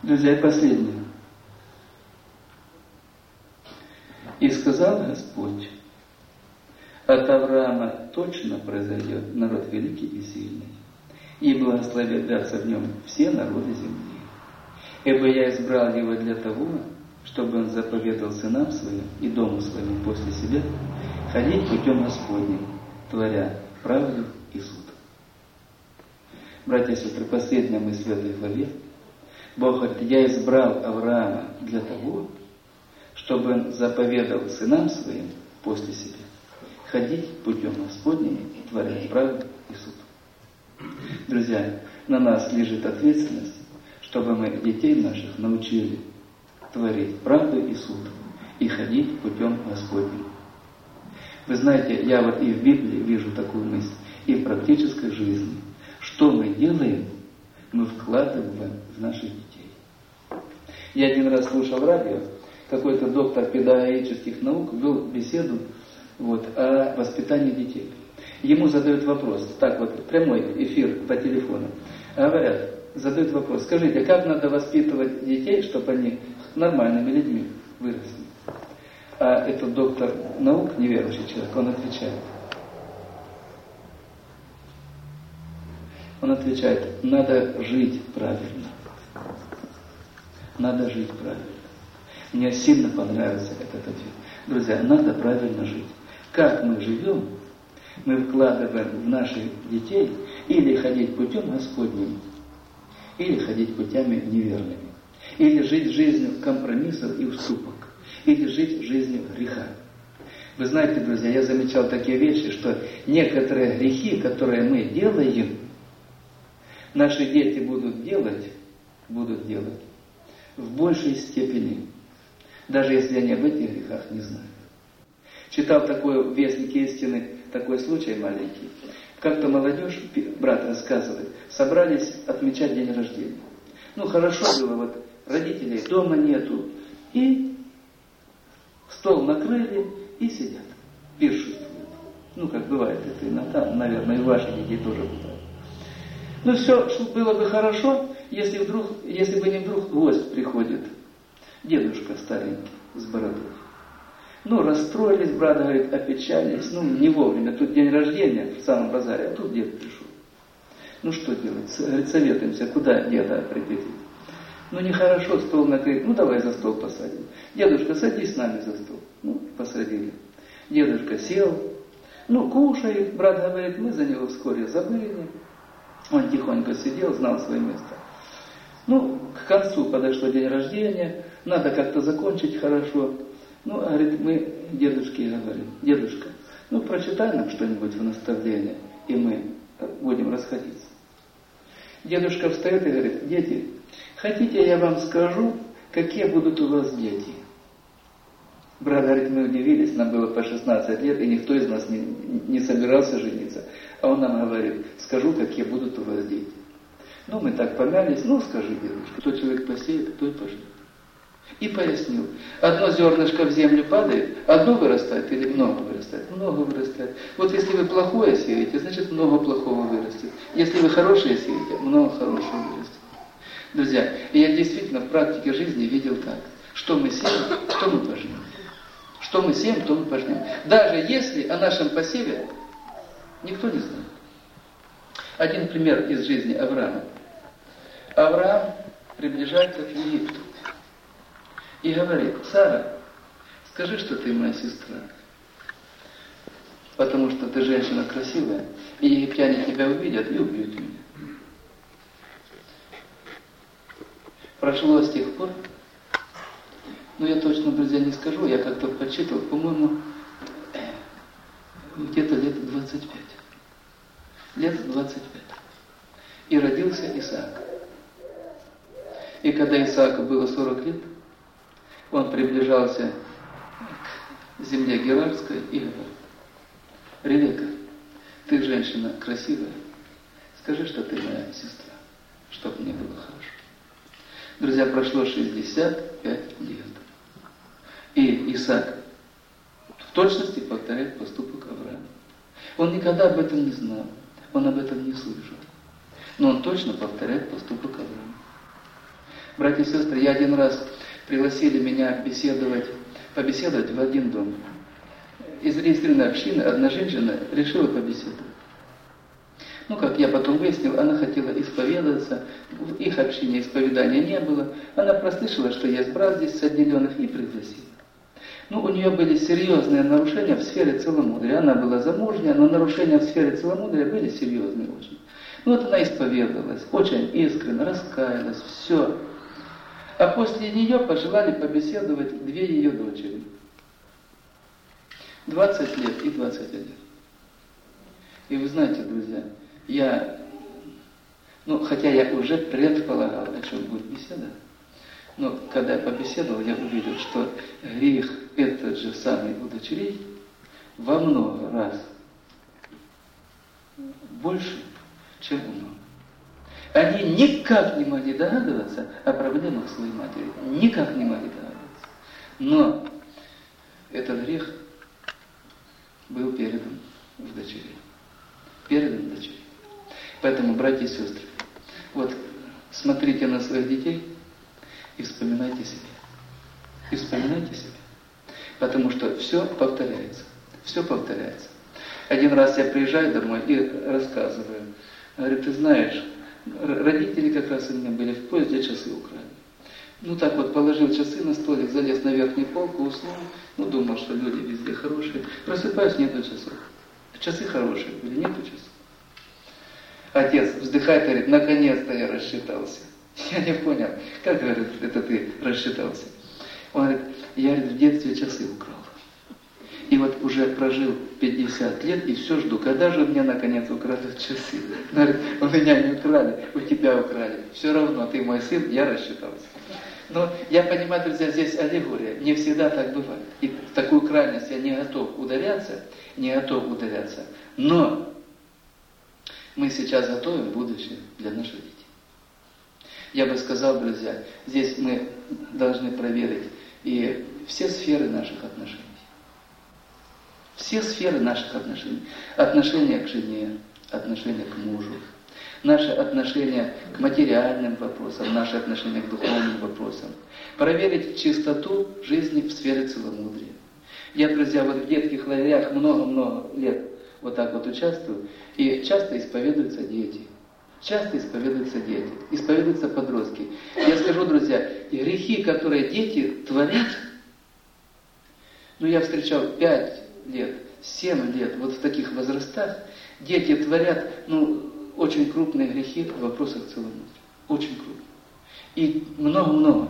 Друзья, и последнее. «И сказал Господь, от Авраама точно произойдет народ великий и сильный, и благословятся в нем все народы земли. Ибо я избрал его для того, чтобы он заповедал сынам своим и дому своему после себя ходить путем Господним, творя правду и суд». Братья и сестры, последняя мысль в этой главе. Бог говорит: я избрал Авраама для того, чтобы он заповедал сынам своим после себя ходить путем Господним, творя правду и суд. Друзья, на нас лежит ответственность, чтобы мы детей наших научили творить правду и суд и ходить путем Господним. Вы знаете, я вот и в Библии вижу такую мысль, и в практической жизни. Что мы делаем, мы вкладываем в наших детей. Я один раз слушал радио, какой-то доктор педагогических наук вел беседу о воспитании детей. Ему задают вопрос, так вот, прямой эфир по телефону. Говорят, задают вопрос: скажите, как надо воспитывать детей, чтобы они нормальными людьми выросли? А этот доктор наук, неверующий человек, он отвечает, надо жить правильно. Надо жить правильно. Мне сильно понравился этот ответ. Друзья, надо правильно жить. Как мы живем, мы вкладываем в наших детей или ходить путем Господним, или ходить путями неверными, или жить жизнью компромиссов и уступок, или жить жизнью греха. Вы знаете, друзья, я замечал такие вещи, что некоторые грехи, которые мы делаем, наши дети будут делать в большей степени, даже если они об этих грехах не знают. Читал такой в Вестнике истины такой случай маленький. Как-то молодежь, брат рассказывает, собрались отмечать день рождения. Хорошо было, родителей дома нету, и стол накрыли, и сидят, пиршествуют. Как бывает это иногда, наверное, и ваши детей тоже бывает. Все было бы хорошо, если бы не вдруг гость приходит, дедушка старенький, с бородой. Расстроились, брат говорит, опечалились, не вовремя, тут день рождения в самом базаре, а тут дед пришел. Что делать? Говорит, советуемся, куда деда определить. Нехорошо стол накрыть, давай за стол посадим. Дедушка, садись с нами за стол. Посадили. Дедушка сел, кушает, брат говорит, мы за него вскоре забыли. Он тихонько сидел, знал свое место. К концу подошло день рождения, надо как-то закончить хорошо. Говорит, мы дедушке говорим, дедушка, прочитай нам что-нибудь в наставление, и мы будем расходиться. Дедушка встает и говорит, дети, хотите, я вам скажу, какие будут у вас дети? Брат говорит, мы удивились, нам было по 16 лет, и никто из нас не собирался жениться. А он нам говорит, скажу, какие будут у вас дети. Мы так помялись, скажи, дедушка, кто человек посеет, тот пожнет. И пояснил, одно зернышко в землю падает, одно вырастает или много вырастает? Много вырастает. Если вы плохое сеете, значит много плохого вырастет. Если вы хорошее сеете, много хорошего вырастет. Друзья, я действительно в практике жизни видел так. Что мы сеем, то мы пожнем. Что мы сеем, то мы пожнем. Даже если о нашем посеве никто не знает. Один пример из жизни Авраама. Авраам приближается к Египту. И говорит, Сара, скажи, что ты моя сестра, потому что ты женщина красивая, и египтяне тебя увидят и убьют меня. Прошло с тех пор, я точно, друзья, не скажу, я как-то подсчитывал, по-моему, где-то лет 25. Лет 25. И родился Исаак. И когда Исааку было 40 лет, он приближался к земле Герарской и говорит, Ревека, ты женщина красивая, скажи, что ты моя сестра, чтобы мне было хорошо. Друзья, прошло 65 лет. И Исаак в точности повторяет поступок Авраама. Он никогда об этом не знал, он об этом не слышал. Но он точно повторяет поступок Авраама. Братья и сестры, я один раз пригласили меня побеседовать в один дом. Из регистрированной общины одна женщина решила побеседовать. Как я потом выяснил, она хотела исповедоваться, в их общине исповедания не было. Она прослышала, что есть брат здесь с отделенных, и пригласила. У нее были серьезные нарушения в сфере целомудрия. Она была замужняя, но нарушения в сфере целомудрия были серьезные очень. Она исповедовалась, очень искренне, раскаялась, все. А после нее пожелали побеседовать две ее дочери. 20 лет и 21. И вы знаете, друзья, хотя я уже предполагал, о чем будет беседа, но когда я побеседовал, я увидел, что грех этот же самый у дочерей во много раз больше, чем у мамы. Они никак не могли догадываться о проблемах своей матери. Никак не могли догадываться. Но этот грех был передан в дочерей. Передан в дочерей. Поэтому, братья и сестры, смотрите на своих детей и вспоминайте себя. И вспоминайте себя. Потому что все повторяется. Все повторяется. Один раз я приезжаю домой и рассказываю. Говорю, ты знаешь, родители как раз у меня были в поезде, часы украли. Положил часы на столик, залез на верхнюю полку, уснул. Думал, что люди везде хорошие. Просыпаюсь, нету часов. Часы хорошие были, нету часов. Отец вздыхает и говорит, наконец-то я рассчитался. Я не понял, как, говорит, это ты рассчитался? Он говорит, я, в детстве часы украл. И уже прожил 50 лет и все жду, когда же у меня наконец украдут часы. Он говорит, у меня не украли, у тебя украли. Все равно, ты мой сын, я рассчитался. Но я понимаю, друзья, здесь аллегория. Не всегда так бывает. И в такую крайность я не готов ударяться. Но мы сейчас готовим будущее для наших детей. Я бы сказал, друзья, здесь мы должны проверить и все сферы наших отношений. Все сферы наших отношений. Отношение к жене, отношение к мужу, наши отношения к материальным вопросам, наши отношения к духовным вопросам. Проверить чистоту жизни в сфере целомудрия. Я, друзья, в детских лагерях много-много лет участвую, и часто исповедуются дети. Исповедуются подростки. Я скажу, друзья, грехи, которые дети творят, я встречал 5 лет, 7 лет, в таких возрастах, дети творят, очень крупные грехи в вопросах целомудрия. Очень крупные. И много-много.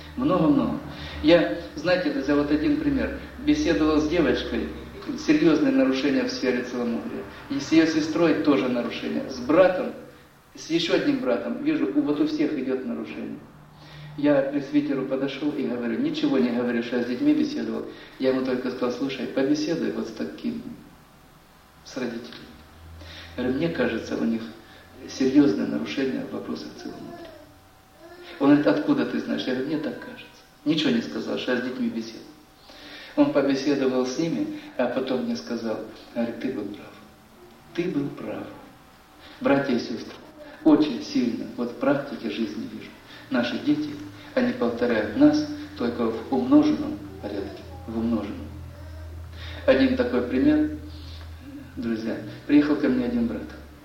Я, знаете, друзья, один пример. Беседовал с девочкой, серьезные нарушения в сфере целомудрия. И с ее сестрой тоже нарушения. С братом, с еще одним братом, вижу, у всех идет нарушение. Я к пресвитеру подошел и говорю, ничего не говорю, что я с детьми беседовал. Я ему только сказал, слушай, побеседуй с таким, с родителями. Говорю, мне кажется, у них серьезное нарушение в вопросах целомудрия. Он говорит, откуда ты знаешь? Я говорю, мне так кажется. Ничего не сказал, что я с детьми беседовал. Он побеседовал с ними, а потом мне сказал, говорит, ты был прав. Ты был прав. Братья и сестры, очень сильно в практике жизни вижу. Наши дети, они повторяют нас только в умноженном порядке. В умноженном. Один такой пример, друзья. Приехал ко мне один брат.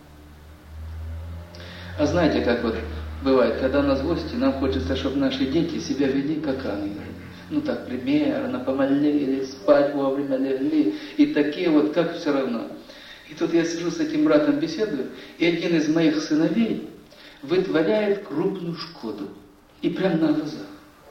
А знаете, как бывает, когда у нас гости, нам хочется, чтобы наши дети себя вели как ангелы. Так примерно, помолились, спать вовремя легли. И такие как все равно. И тут я сижу с этим братом, беседую, и один из моих сыновей вытворяет крупную шкоду. И прямо на глазах.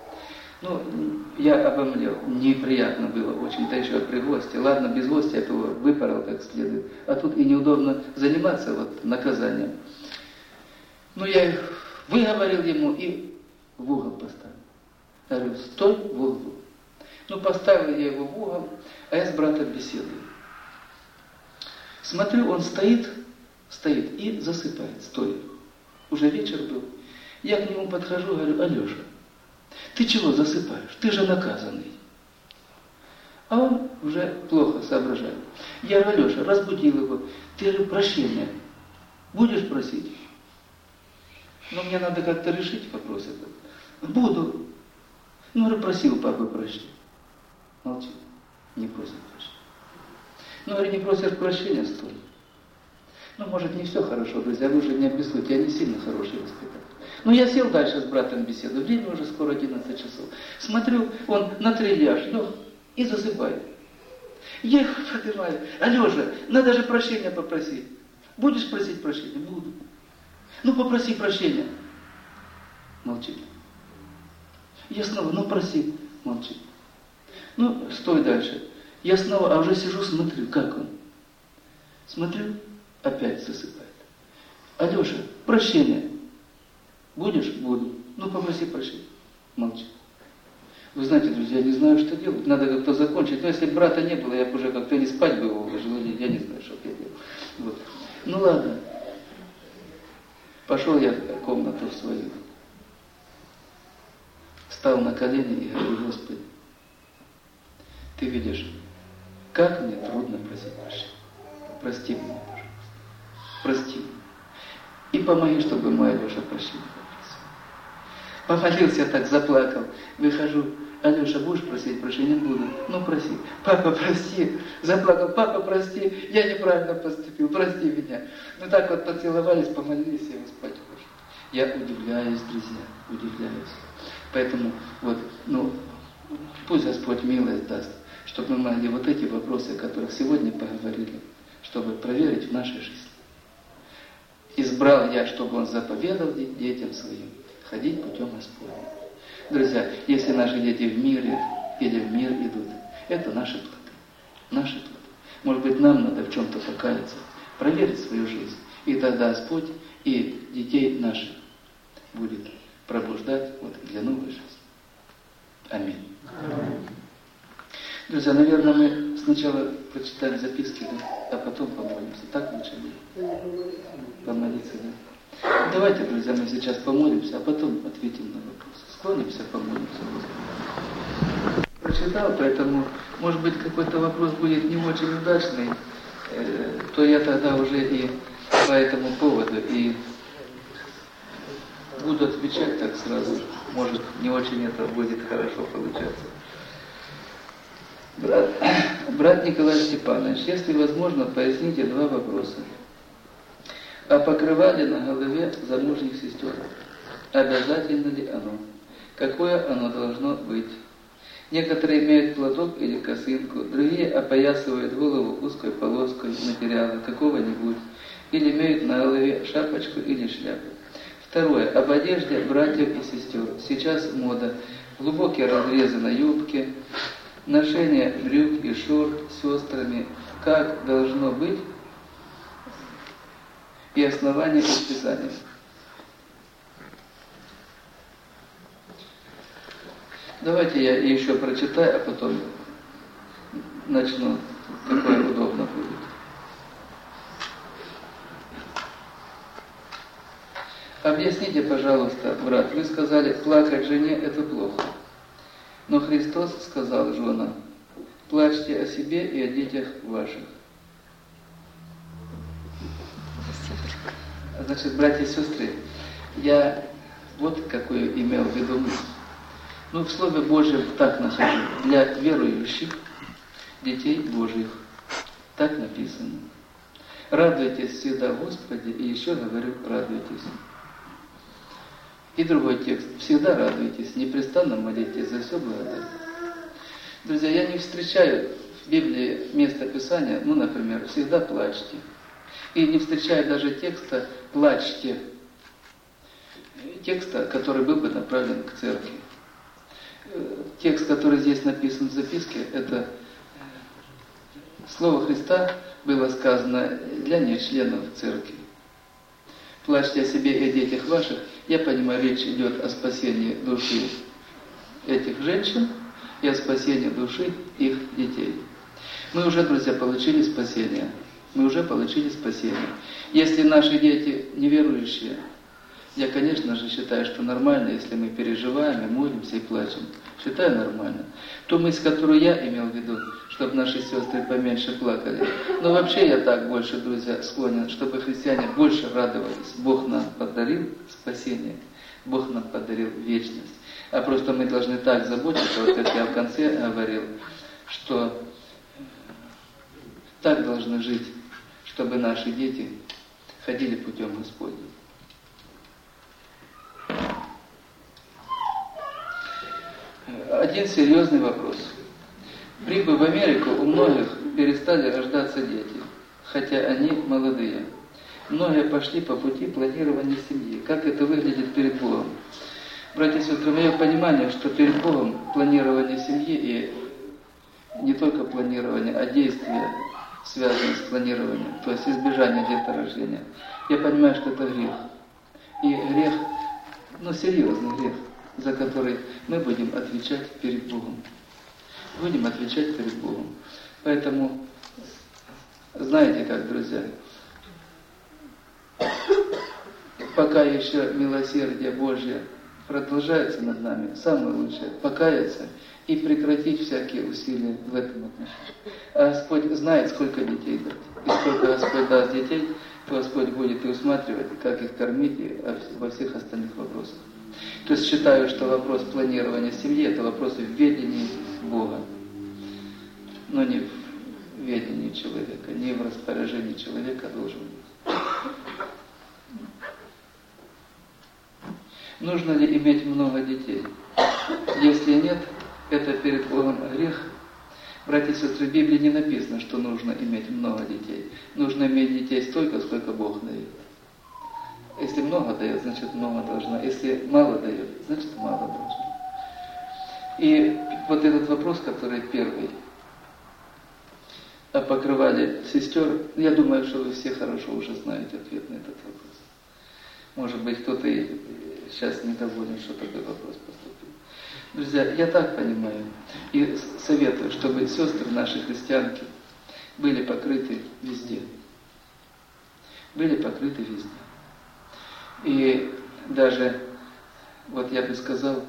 Я обомлел. Неприятно было очень. Да еще при гости. Ладно, без гостя я его выпорол как следует. А тут и неудобно заниматься наказанием. Я выговорил ему и в угол поставил. Я говорю, стой в углу. Поставил я его в угол, а я с братом беседую. Смотрю, он стоит и засыпает, стоя. Уже вечер был. Я к нему подхожу, говорю, Алеша, ты чего засыпаешь? Ты же наказанный. А он уже плохо соображает. Я говорю, Алеша, разбудил его. Ты же прощения будешь просить? Мне надо как-то решить вопрос этот. Буду. Ну, говорю, проси у папы прощения. Молчит. Не просит прощения. Ну, говорю, не просишь прощения, стой. Ну, может, не все хорошо, друзья, вы уже не обессудьте, я не сильно хороший воспитатель. Ну, я сел дальше с братом беседую, время уже скоро 11 часов. Смотрю, он на трильяж, и засыпает. Я его поднимаю. Алеша, надо же прощения попросить. Будешь просить прощения? Буду. Ну, попроси прощения. Молчит. Я снова, проси. Молчит. Стой дальше. Я снова, уже сижу, смотрю, как он. Смотрю, опять засыпает. Алеша, прощения. Будешь? Буду. Попроси прощения. Молчит. Вы знаете, друзья, я не знаю, что делать. Надо как-то закончить. Если бы брата не было, я бы уже как-то не спать бы его уложил. Я не знаю, что я делал. Вот. Ладно. Пошел я в комнату в свою. Встал на колени и говорю, Господи, Ты видишь, как мне трудно просить прощения. Прости меня, пожалуйста. Прости. И помоги, чтобы мой Алеша прощения попросил. Помолился так, заплакал. Выхожу. Алеша, будешь просить прощения? Буду. Проси. Папа, прости. Заплакал. Папа, прости. Я неправильно поступил. Прости меня. Так вот поцеловались, помолились, и его спать ушли. Я удивляюсь, друзья. Удивляюсь. Поэтому пусть Господь милость даст, чтобы мы могли вот эти вопросы, о которых сегодня поговорили, чтобы проверить в нашей жизни. Избрал я, чтобы он заповедал детям своим ходить путем Господним. Друзья, если наши дети в мире или в мир идут, это наши плоды. Наши плоды. Может быть, нам надо в чем-то покаяться, проверить свою жизнь. И тогда Господь и детей наших будет пробуждать для новой жизни. Аминь. Друзья, наверное, мы сначала прочитаем записки, а потом помолимся. Так лучше будет? Помолиться, да? Давайте, друзья, мы сейчас помолимся, а потом ответим на вопросы. Склонимся, помолимся. Прочитал, поэтому, может быть, какой-то вопрос будет не очень удачный, то я тогда уже и по этому поводу и буду отвечать так сразу. Может, не очень это будет хорошо получаться. Брат Николай Степанович, если возможно, поясните 2 вопроса. О покрывале на голове замужних сестер. Обязательно ли оно? Какое оно должно быть? Некоторые имеют платок или косынку, другие опоясывают голову узкой полоской материала какого-нибудь, или имеют на голове шапочку или шляпу. Второе. Об одежде братьев и сестер. Сейчас мода. Глубокие разрезы на юбке, ношение брюк и шорт с сестрами. Как должно быть? И основание Писания. Давайте я еще прочитаю, а потом начну, какое удобно будет. Объясните, пожалуйста, брат, вы сказали, плакать жене – это плохо. Но Христос сказал женам, плачьте о себе и о детях ваших. Значит, братья и сестры, я вот какую имел в виду мысль. В Слове Божьем так нахожу. Для верующих, детей Божьих. Так написано. Радуйтесь всегда в Господе, и еще говорю, радуйтесь. И другой текст. Всегда радуйтесь, непрестанно молитесь, за все благодарите. Друзья, я не встречаю в Библии место Писания, например, всегда плачьте. И не встречаю даже текста «плачьте». Текста, который был бы направлен к церкви. Текст, который здесь написан в записке, это слово Христа было сказано для нечленов церкви. Плачьте о себе и о детях ваших. Я понимаю, речь идет о спасении души этих женщин и о спасении души их детей. Мы уже, друзья, получили спасение. Мы уже получили спасение. Если наши дети неверующие, я, конечно же, считаю, что нормально, если мы переживаем, и молимся, и плачем. Считаю нормально. Ту мысль, которую я имел в виду, чтобы наши сестры поменьше плакали. Но вообще я так больше, друзья, склонен, чтобы христиане больше радовались. Бог нам подарил спасение. Бог нам подарил вечность. А просто мы должны так заботиться, вот как я в конце говорил, что так должны жить, чтобы наши дети ходили путем Господним. Один серьезный вопрос. Прибыв в Америку, у многих перестали рождаться дети, хотя они молодые. Многие пошли по пути планирования семьи. Как это выглядит перед Богом? Братья и сестры, мое понимание, что перед Богом планирование семьи и не только планирование, а действия, связанные с планированием, то есть избежание деторождения. Я понимаю, что это грех. И грех, серьезный грех, за который мы будем отвечать перед Богом. Будем отвечать перед Богом. Поэтому, знаете как, друзья, пока еще милосердие Божье продолжается над нами, самое лучшее – покаяться и прекратить всякие усилия в этом отношении. А Господь знает, сколько детей дать. И сколько Господь даст детей, то Господь будет и усматривать, как их кормить, и во всех остальных вопросах. То есть считаю, что вопрос планирования семьи – это вопрос в ведении Бога, но не в ведении человека, не в распоряжении человека должен быть. Нужно ли иметь много детей? Если нет, это перед Богом грех. Братья и сестры, в Библии не написано, что нужно иметь много детей. Нужно иметь детей столько, сколько Бог дает. Если много дает, значит много должно. Если мало дает, значит мало должно. И вот этот вопрос, который первый, о покрывале сестер, я думаю, что вы все хорошо уже знаете ответ на этот вопрос. Может быть, кто-то и сейчас недоволен, что такой вопрос поступил. Друзья, я так понимаю и советую, чтобы сестры наши христианки были покрыты везде. Были покрыты везде. И даже, вот я бы сказал,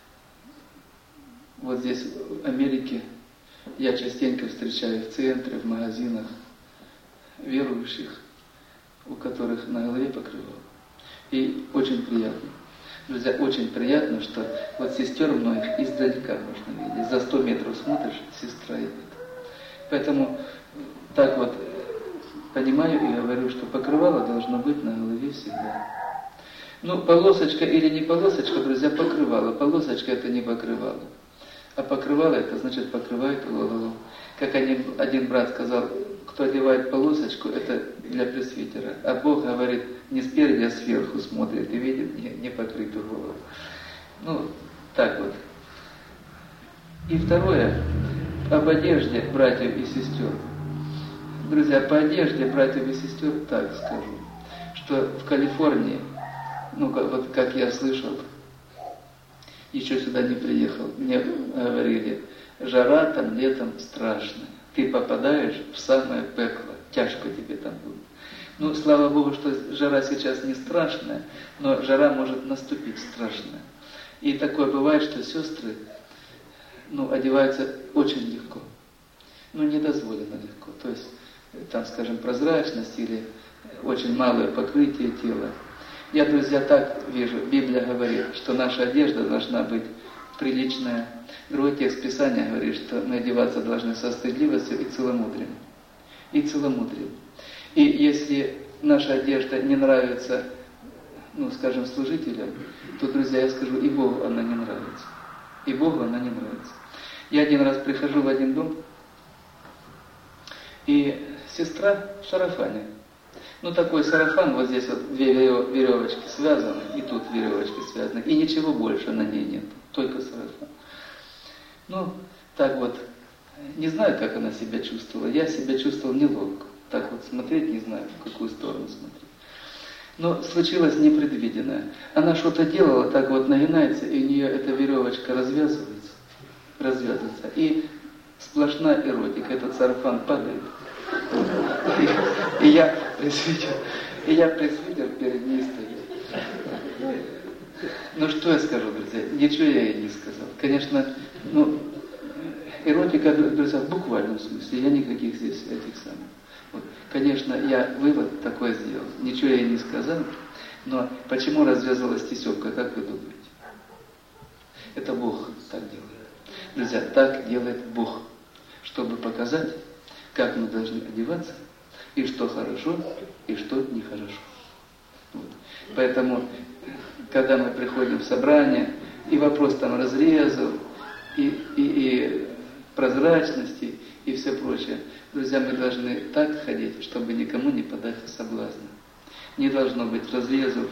вот здесь в Америке я частенько встречаю в центре, в магазинах верующих, у которых на голове покрывало. И очень приятно. Друзья, очень приятно, что вот сестер многих издалека можно видеть. За 100 метров смотришь, сестра идет. Поэтому так вот понимаю и говорю, что покрывало должно быть на голове всегда. Полосочка или не полосочка, друзья, покрывало. Полосочка это не покрывало. А покрывало это значит покрывает голову. Как один брат сказал, кто одевает полосочку, это для пресвитера. А Бог говорит, не спереди, а сверху смотрит и видит непокрытую голову. Так вот. И второе, об одежде братьев и сестер. Друзья, по одежде братьев и сестер так скажу, что в Калифорнии, вот как я слышал, еще сюда не приехал, мне говорили, жара там летом страшная. Ты попадаешь в самое пекло, тяжко тебе там будет. Слава Богу, что жара сейчас не страшная, но жара может наступить страшная. И такое бывает, что сестры, одеваются очень легко. Недозволено легко. То есть, там, скажем, прозрачность или очень малое покрытие тела. Я, друзья, так вижу, Библия говорит, что наша одежда должна быть приличная. Другой текст Писания говорит, что мы одеваться должны со стыдливостью и целомудрием. И целомудрием. И если наша одежда не нравится, скажем, служителям, то, друзья, я скажу, и Богу она не нравится. И Богу она не нравится. Я один раз прихожу в один дом, и сестра в сарафане. Такой сарафан, вот здесь вот 2 веревочки связаны, и тут веревочки связаны, и ничего больше на ней нет, только сарафан. Так вот, не знаю, как она себя чувствовала, я себя чувствовал неловко, так вот смотреть не знаю, в какую сторону смотреть. Но случилось непредвиденное. Она что-то делала, так вот нагинается, и у нее эта веревочка развязывается, и сплошная эротика, этот сарафан падает. И я пресвитер перед ней стою. Что я скажу, друзья? Ничего я ей не сказал. Конечно, эротика, друзья, в буквальном смысле. Я никаких здесь этих самых. Вот. Конечно, я вывод такой сделал. Ничего я ей не сказал. Но почему развязалась тесемка, как вы думаете? Это Бог так делает. Друзья, так делает Бог, чтобы показать, как мы должны одеваться, и что хорошо, и что нехорошо. Вот. Поэтому, когда мы приходим в собрание, и вопрос там разрезов, и прозрачности, и все прочее, друзья, мы должны так ходить, чтобы никому не подать соблазна. Не должно быть разрезов,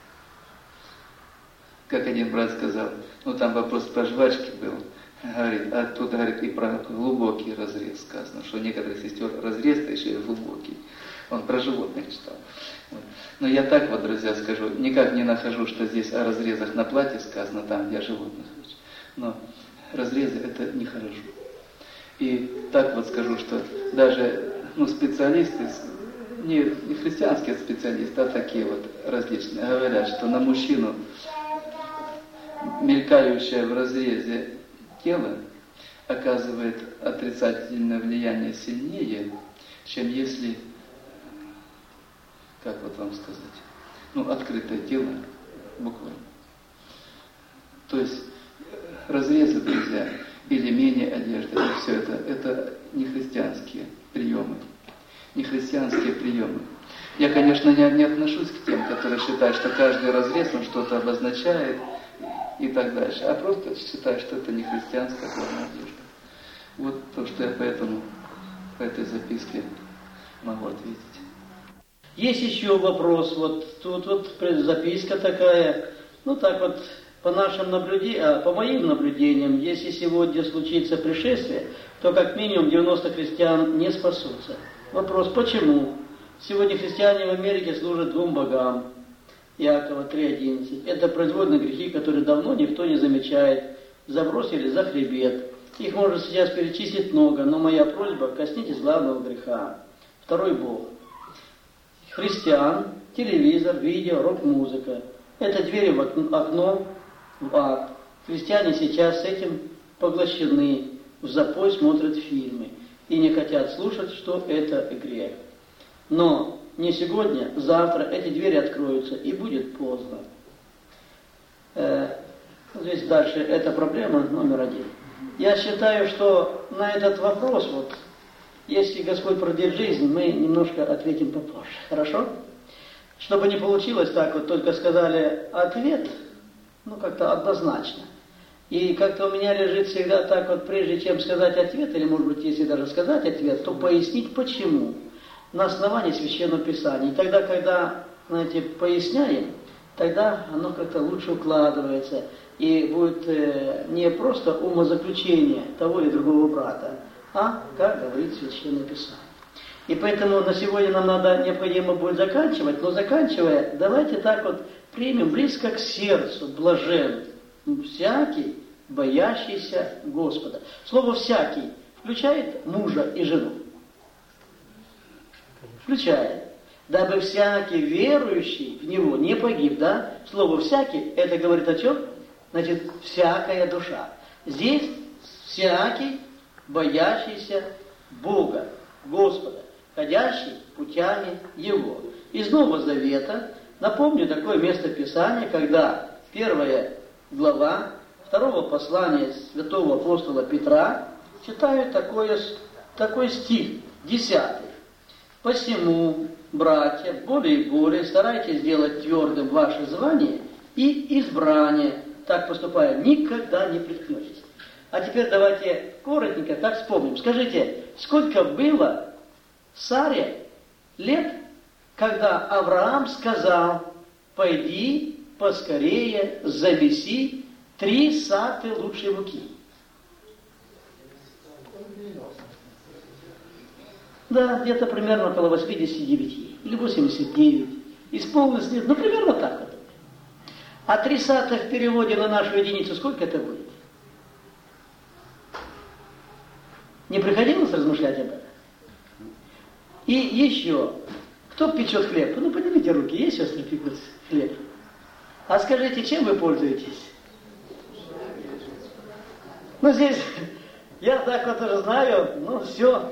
как один брат сказал, там вопрос про жвачки был, говорит, а тут, говорит, и про глубокий разрез сказано, что некоторых сестер разрез-то еще и глубокий. Он про животных читал. Вот. Но я так вот, друзья, скажу, никак не нахожу, что здесь о разрезах на платье сказано, там, где о животных. Но разрезы это нехорошо. И так вот скажу, что даже специалисты, не христианские специалисты, а такие вот различные, говорят, что на мужчину, мелькающее в разрезе тело, оказывает отрицательное влияние сильнее, чем если, как вот вам сказать, открытое тело, буквально. То есть разрезы, друзья, или менее одежда, и все это не христианские приемы. Не христианские приемы. Я, конечно, не отношусь к тем, которые считают, что каждый разрез он что-то обозначает и так дальше, а просто считаю, что это не христианская форма одежды. Вот то, что я поэтому по этой записке могу ответить. Есть еще вопрос, вот тут вот записка такая, так вот, по нашим наблюдениям, по моим наблюдениям, если сегодня случится пришествие, то как минимум 90 христиан не спасутся. Вопрос, почему? Сегодня христиане в Америке служат двум богам. Иакова 3:11. Это производные грехи, которые давно никто не замечает. Забросили за хребет. Их можно сейчас перечислить много, но моя просьба, коснитесь главного греха. Второй Бог. Христиан, телевизор, видео, рок-музыка. Это двери в окно в ад. Христиане сейчас с этим поглощены, в запой смотрят фильмы и не хотят слушать, что это грех. Но не сегодня, завтра эти двери откроются, и будет поздно. Здесь дальше эта проблема номер один. Я считаю, что на этот вопрос, если Господь продлит жизнь, мы немножко ответим попозже. Хорошо? Чтобы не получилось так, только сказали ответ, как-то однозначно. И как-то у меня лежит всегда так прежде чем сказать ответ, или может быть, если даже сказать ответ, то пояснить почему. На основании Священного Писания. И тогда, когда, поясняем, тогда оно как-то лучше укладывается. И будет не просто умозаключение того или другого брата, а, как говорит Священное Писание. И поэтому на сегодня нам необходимо будет заканчивать, но заканчивая, давайте так примем близко к сердцу, блажен, всякий, боящийся Господа. Слово «всякий» включает мужа и жену. Включает. Дабы всякий верующий в Него не погиб, да? Слово «всякий» это говорит о чем? Значит, всякая душа. Здесь всякий, боящийся Бога, Господа, ходящий путями Его. Из Нового Завета напомню такое место Писания, когда 1 глава 2 послания святого апостола Петра читают такой стих, 10. «Посему, братья, более и более старайтесь сделать твердым ваше звание и избрание, так поступая, никогда не приткнетесь». А теперь давайте коротенько так вспомним. Скажите, сколько было Саре лет, когда Авраам сказал: «Пойди поскорее завеси 3 саты лучшей муки». Да, где-то примерно около 89 или 89. Исполнилось лет, примерно так. А 3 сата в переводе на нашу единицу сколько это будет? Не приходилось размышлять об этом? И еще, кто печет хлеб? Поднимите руки, есть сестры пекут хлеб? А скажите, чем вы пользуетесь? Здесь, я так уже знаю, все.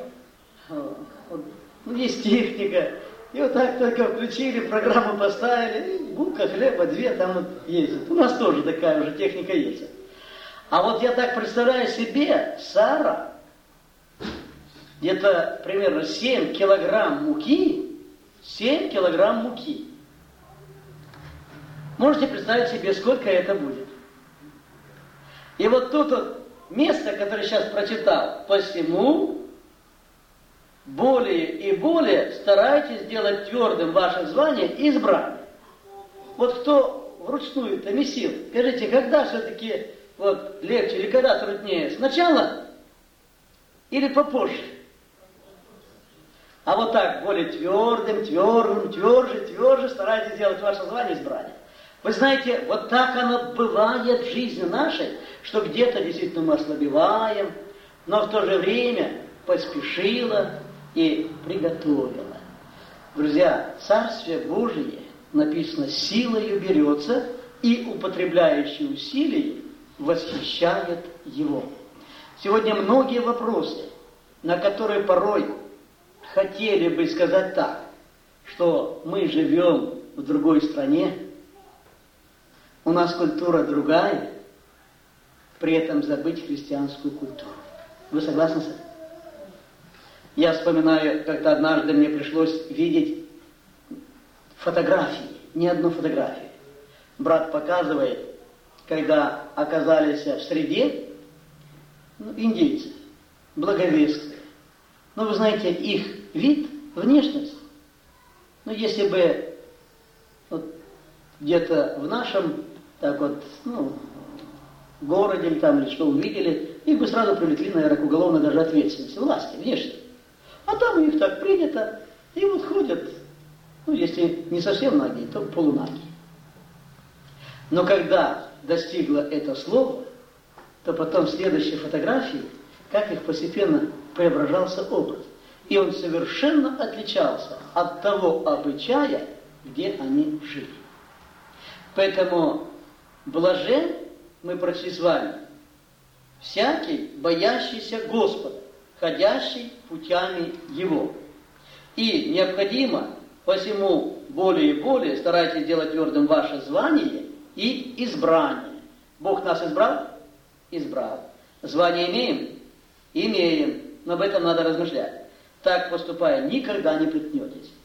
Есть техника. И так только включили, программу поставили, и булка хлеба 2 там есть. У нас тоже такая уже техника есть. А вот я так представляю себе, Сара, где-то примерно 7 килограмм муки, 7 килограмм муки. Можете представить себе, сколько это будет. И вот тут вот место, которое сейчас прочитал, посему более и более старайтесь сделать твердым ваше звание и избрание. Вот кто вручную-то месил, скажите, когда все-таки вот легче или когда труднее? Сначала или попозже? А вот так, более твердым, тверже старайтесь сделать ваше звание и избрание. Вы знаете, вот так оно бывает в жизни нашей, что где-то действительно мы ослабеваем, но в то же время поспешила и приготовила. Друзья, Царствие Божие, написано, силою берется, и употребляющий усилий восхищает его. Сегодня многие вопросы, на которые порой хотели бы сказать так, что мы живем в другой стране, у нас культура другая, при этом забыть христианскую культуру. Вы согласны с этим? Я вспоминаю, как-то однажды мне пришлось видеть фотографии, не одну фотографию. Брат показывает, когда оказались в среде индейцев, благовестные. Но вы знаете, их вид, внешность, если бы вот где-то в нашем так вот, городе или там, или что увидели, их бы сразу привлекли, наверное, к уголовной даже ответственности, власти, внешне. А там у них так принято, и вот ходят, если не совсем ноги, то полуноги. Но когда достигло это слово, то потом в следующей фотографии, как их постепенно преображался образ. И он совершенно отличался от того обычая, где они жили. Поэтому блажен, мы прочли с вами, всякий, боящийся Господа, ходящий путями Его. И необходимо, посему более и более старайтесь делать твердым ваше звание и избрание. Бог нас избрал? Избрал. Звание имеем? Имеем. Но об этом надо размышлять. Так поступая, никогда не приткнетесь.